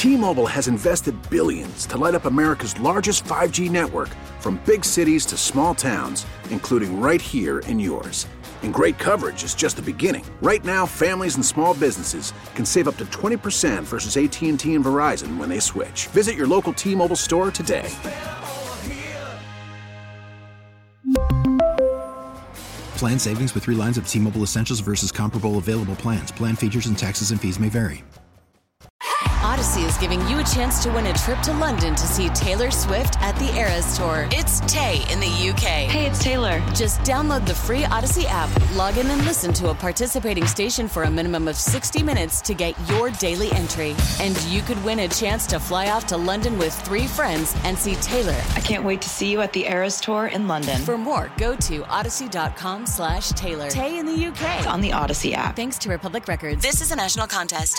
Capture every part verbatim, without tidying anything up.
T-Mobile has invested billions to light up America's largest five G network, from big cities to small towns, including right here in yours. And great coverage is just the beginning. Right now, families and small businesses can save up to twenty percent versus A T and T and Verizon when they switch. Visit your local T-Mobile store today. Plan savings with three lines of T-Mobile Essentials versus comparable available plans. Plan features and taxes and fees may vary. Odyssey is giving you a chance to win a trip to London to see Taylor Swift at the Eras Tour. It's Tay in the U K. Hey, it's Taylor. Just download the free Odyssey app, log in and listen to a participating station for a minimum of sixty minutes to get your daily entry. And you could win a chance to fly off to London with three friends and see Taylor. I can't wait to see you at the Eras Tour in London. For more, go to odyssey.com slash Taylor. Tay in the U K. It's on the Odyssey app. Thanks to Republic Records. This is a national contest.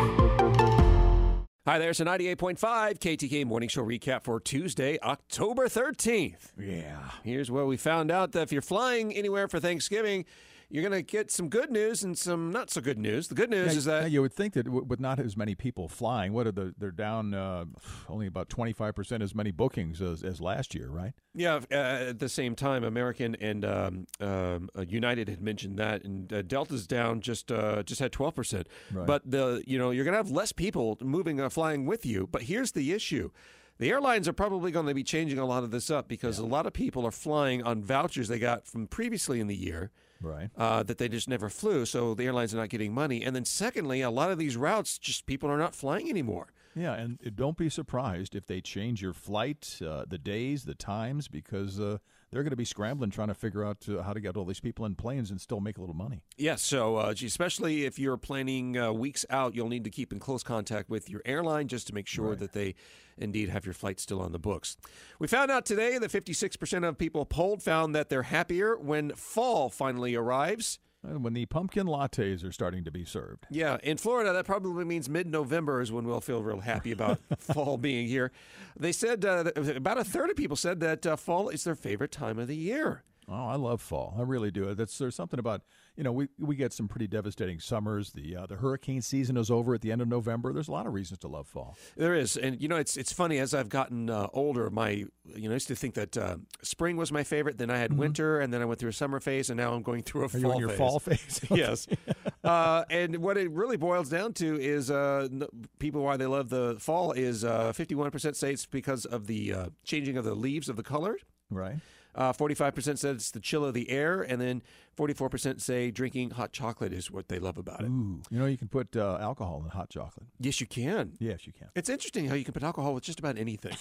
Hi there, it's a ninety-eight point five K T K Morning Show recap for Tuesday, October thirteenth. Yeah. Here's where we found out that if you're flying anywhere for Thanksgiving, you're going to get some good news and some not so good news. The good news yeah, is that... yeah, you would think that w- with not as many people flying, what are the, they're down uh, only about twenty-five percent as many bookings as, as last year, right? Yeah, uh, at the same time, American and um, um, uh, United had mentioned that, and uh, Delta's down just uh, just had twelve percent. Right. But the you know you're going to have less people moving, uh, flying with you. But here's the issue. The airlines are probably going to be changing a lot of this up because yeah. a lot of people are flying on vouchers they got from previously in the year. Right. Uh, that they just never flew, so the airlines are not getting money. And then secondly, a lot of these routes, just people are not flying anymore. Yeah, and don't be surprised if they change your flight, uh, the days, the times, because uh, they're going to be scrambling trying to figure out uh, how to get all these people in planes and still make a little money. Yes, so uh, especially if you're planning uh, weeks out, you'll need to keep in close contact with your airline just to make sure right. that they indeed have your flight still on the books. We found out today that fifty-six percent of people polled found that they're happier when fall finally arrives. When the pumpkin lattes are starting to be served. Yeah, in Florida, that probably means mid-November is when we'll feel real happy about fall being here. They said uh, about a third of people said that uh, fall is their favorite time of the year. Oh, I love fall. I really do. That's, there's something about, you know, we, we get some pretty devastating summers. The uh, the hurricane season is over at the end of November. There's a lot of reasons to love fall. There is. And, you know, it's it's funny. As I've gotten uh, older, my, you know, I used to think that uh, spring was my favorite. Then I had mm-hmm. winter, and then I went through a summer phase, and now I'm going through a Are fall you in your phase. fall phase? Yes. uh, and what it really boils down to is uh, people, why they love the fall is uh, fifty-one percent say it's because of the uh, changing of the leaves of the color. Right. Uh, forty-five percent said it's the chill of the air, and then forty-four percent say drinking hot chocolate is what they love about it. Ooh. You know, you can put uh, alcohol in hot chocolate. Yes, you can. Yes, you can. It's interesting how you can put alcohol with just about anything.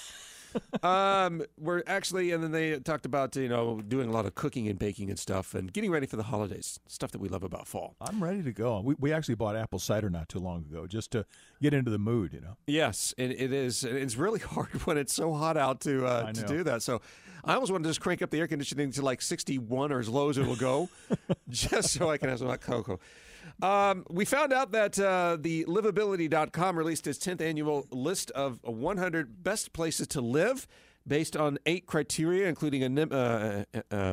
um, we're actually, and then they talked about, you know, doing a lot of cooking and baking and stuff and getting ready for the holidays, stuff that we love about fall. I'm ready to go. We we actually bought apple cider not too long ago just to get into the mood, you know. Yes, and it is. It's really hard when it's so hot out to uh, to do that. So I almost want to just crank up the air conditioning to like sixty-one or as low as it will go, just so I can have some hot cocoa. Um, we found out that uh, the livability dot com released its tenth annual list of one hundred best places to live based on eight criteria, including a, uh, uh, uh,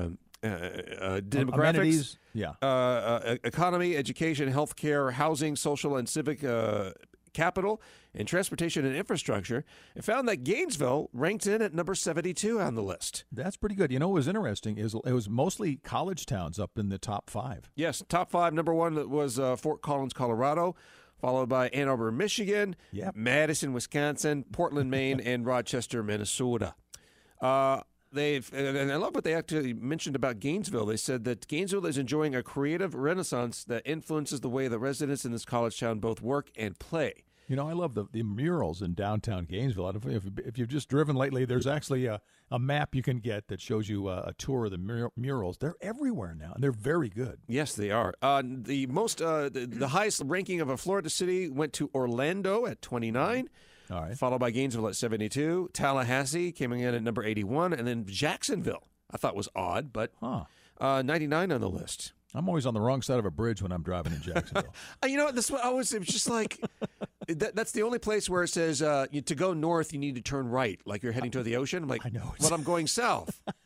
uh, demographics, amenities, yeah, uh, uh, economy, education, healthcare, housing, social and civic uh, capital, and transportation and infrastructure. It found that Gainesville ranked in at number seventy-two on the list. That's pretty good. You know what was interesting is it was mostly college towns up in the top five. Yes, top five. Number one was uh, Fort Collins, Colorado, followed by Ann Arbor, Michigan, yep. Madison, Wisconsin, Portland, Maine, and Rochester, Minnesota. Uh, they've and I love what they actually mentioned about Gainesville. They said that Gainesville is enjoying a creative renaissance that influences the way the residents in this college town both work and play. You know, I love the, the murals in downtown Gainesville. If, if you've just driven lately, there's actually a, a map you can get that shows you a, a tour of the mur- murals. They're everywhere now, and they're very good. Yes, they are. Uh, the most, uh, the, the highest ranking of a Florida city went to Orlando at twenty-nine. All right. Followed by Gainesville at seventy-two. Tallahassee came in at number eighty-one, and then Jacksonville. I thought was odd, but huh. uh, ninety-nine on the list. I'm always on the wrong side of a bridge when I'm driving in Jacksonville. You know, this I was it was just like that, that's the only place where it says uh, you, to go north you need to turn right, like you're heading toward the ocean. I'm like, I know, but I'm going south.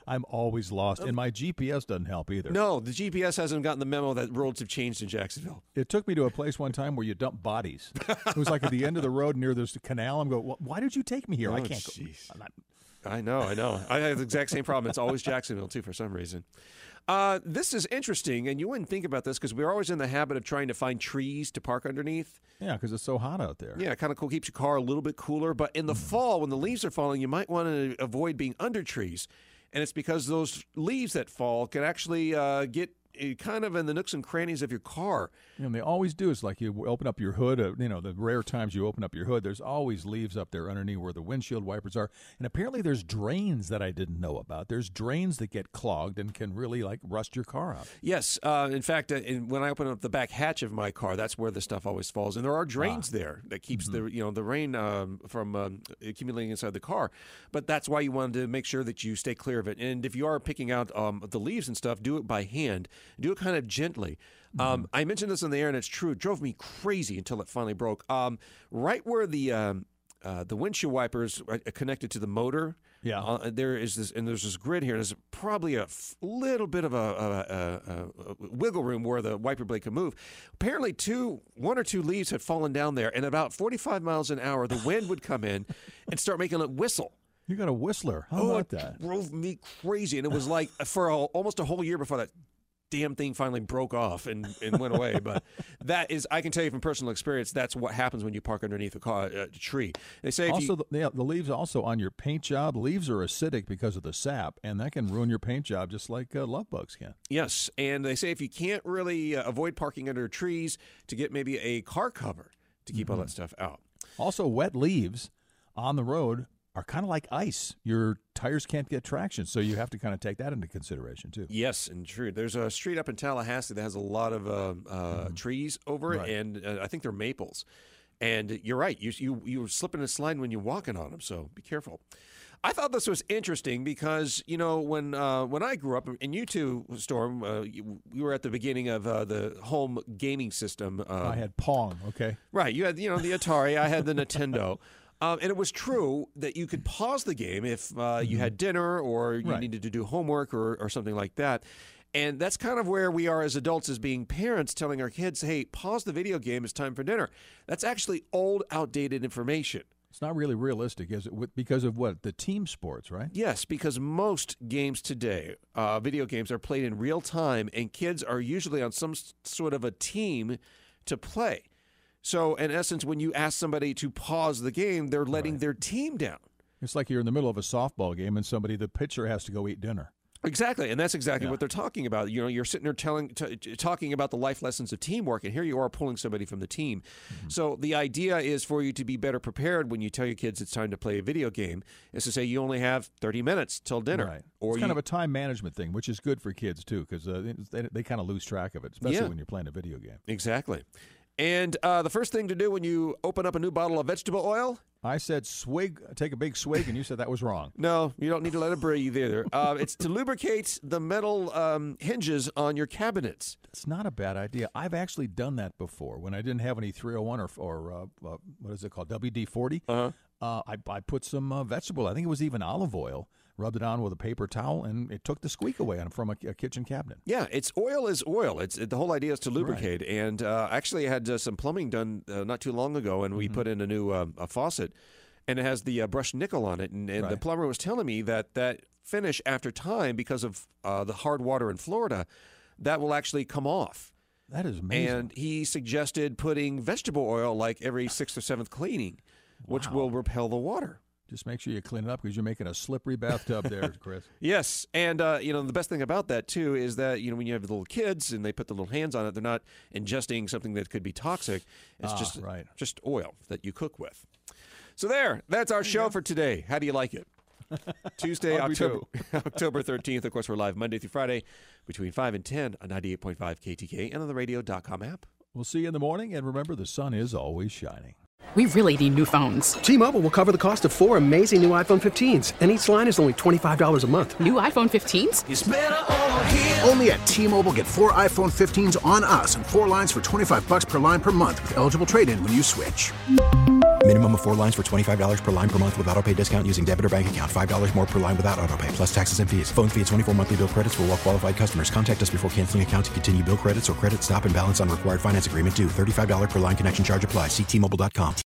I'm always lost, and my G P S doesn't help either. No, the G P S hasn't gotten the memo that roads have changed in Jacksonville. It took me to a place one time where you dump bodies. It was like at the end of the road near this canal. I'm going, why did you take me here? Oh, I can't geez. go. I'm not... I know, I know. I have the exact same problem. It's always Jacksonville, too, for some reason. Uh, this is interesting, and you wouldn't think about this because we're always in the habit of trying to find trees to park underneath. Yeah, because it's so hot out there. Yeah, kind of cool. Keeps your car a little bit cooler. But in the mm. fall, when the leaves are falling, you might want to avoid being under trees. And it's because those leaves that fall can actually uh, get kind of in the nooks and crannies of your car. And they always do. It's like you open up your hood, uh, you know, the rare times you open up your hood, there's always leaves up there underneath where the windshield wipers are. And apparently there's drains that I didn't know about. There's drains that get clogged and can really, like, rust your car out. Yes. Uh, in fact, uh, in, when I open up the back hatch of my car, that's where the stuff always falls. And there are drains ah. there that keeps mm-hmm. the, you know, the rain um, from um, accumulating inside the car. But that's why you wanted to make sure that you stay clear of it. And if you are picking out um, the leaves and stuff, do it by hand. Do it kind of gently. Um, mm-hmm. I mentioned this on the air, and it's true. It drove me crazy until it finally broke. Um, right where the um, uh, the windshield wipers are connected to the motor, yeah, uh, there is this, and there's this grid here. There's probably a f- little bit of a, a, a, a wiggle room where the wiper blade can move. Apparently, two, one or two leaves had fallen down there, and about forty-five miles an hour, the wind would come in and start making it whistle. You got a whistler. How oh, about it that? Drove me crazy, and it was like for a, almost a whole year before that damn thing finally broke off and, and went away. But that is, I can tell you from personal experience, that's what happens when you park underneath a, car, a tree. They say also if you, the, yeah, the leaves also on your paint job. Leaves are acidic because of the sap, and that can ruin your paint job just like uh, love bugs can. Yes, and they say if you can't really uh, avoid parking under trees, to get maybe a car cover to keep mm-hmm. all that stuff out. Also, wet leaves on the road are kind of like ice. Your tires can't get traction, so you have to kind of take that into consideration, too. Yes, and true. There's a street up in Tallahassee that has a lot of uh, uh, mm. trees over it, right. and uh, I think they're maples. And you're right. You, you, you're slipping and sliding when you're walking on them, so be careful. I thought this was interesting because, you know, when uh, when I grew up, and you too, Storm, uh, you, you were at the beginning of uh, the home gaming system. Uh, I had Pong, okay? Right. You had, you know, the Atari. I had the Nintendo. Um, and it was true that you could pause the game if uh, you had dinner or you right. needed to do homework or, or something like that. And that's kind of where we are as adults, as being parents, telling our kids, hey, pause the video game. It's time for dinner. That's actually old, outdated information. It's not really realistic, is it? Because of what? The team sports, right? Yes, because most games today, uh, video games, are played in real time, and kids are usually on some sort of a team to play. So, in essence, when you ask somebody to pause the game, they're letting right. their team down. It's like you're in the middle of a softball game and somebody, the pitcher, has to go eat dinner. Exactly, and that's exactly yeah. what they're talking about. You know, you're sitting there telling, t- talking about the life lessons of teamwork, and here you are pulling somebody from the team. Mm-hmm. So the idea is for you to be better prepared when you tell your kids it's time to play a video game, is to say you only have thirty minutes till dinner. Right. Or it's you, kind of a time management thing, which is good for kids, too, because uh, they, they kind of lose track of it, especially yeah. when you're playing a video game. Exactly. And uh, the first thing to do when you open up a new bottle of vegetable oil? I said swig, take a big swig, and you said that was wrong. No, you don't need to let it breathe either. Uh, it's to lubricate the metal um, hinges on your cabinets. That's not a bad idea. I've actually done that before when I didn't have any three oh one or, or uh, uh, what is it called, W D forty. Uh-huh. Uh, I, I put some uh, vegetable, I think it was even olive oil, rubbed it on with a paper towel, and it took the squeak away on from a, a kitchen cabinet. Yeah, it's oil is oil. It's it, the whole idea is to lubricate. Right. And uh, actually, I had uh, some plumbing done uh, not too long ago, and we mm-hmm. put in a new uh, a faucet, and it has the uh, brushed nickel on it. And, and right. the plumber was telling me that that finish, after time, because of uh, the hard water in Florida, that will actually come off. That is amazing. And he suggested putting vegetable oil like every sixth or seventh cleaning, wow. which will repel the water. Just make sure you clean it up because you're making a slippery bathtub there, Chris. Yes, and uh, you know the best thing about that too is that you know when you have little kids and they put the little hands on it, they're not ingesting something that could be toxic. It's ah, just right. just oil that you cook with. So there, that's our show for today. How do you like it? Tuesday, October October thirteenth. Of course, we're live Monday through Friday between five and ten on ninety-eight point five K T K and on the radio dot com app. We'll see you in the morning, and remember, the sun is always shining. We really need new phones. T-Mobile will cover the cost of four amazing new iPhone fifteens, and each line is only twenty-five dollars a month. New iPhone fifteens? It's better over here. Only at T-Mobile, get four iPhone fifteens on us and four lines for twenty-five dollars per line per month with eligible trade-in when you switch. Minimum of four lines for twenty-five dollars per line per month with auto pay discount using debit or bank account. five dollars more per line without auto pay, plus taxes and fees. Phone fee at twenty-four monthly bill credits for well qualified customers. Contact us before canceling account to continue bill credits or credit stop and balance on required finance agreement due. thirty-five dollars per line connection charge applies. See T Mobile dot com.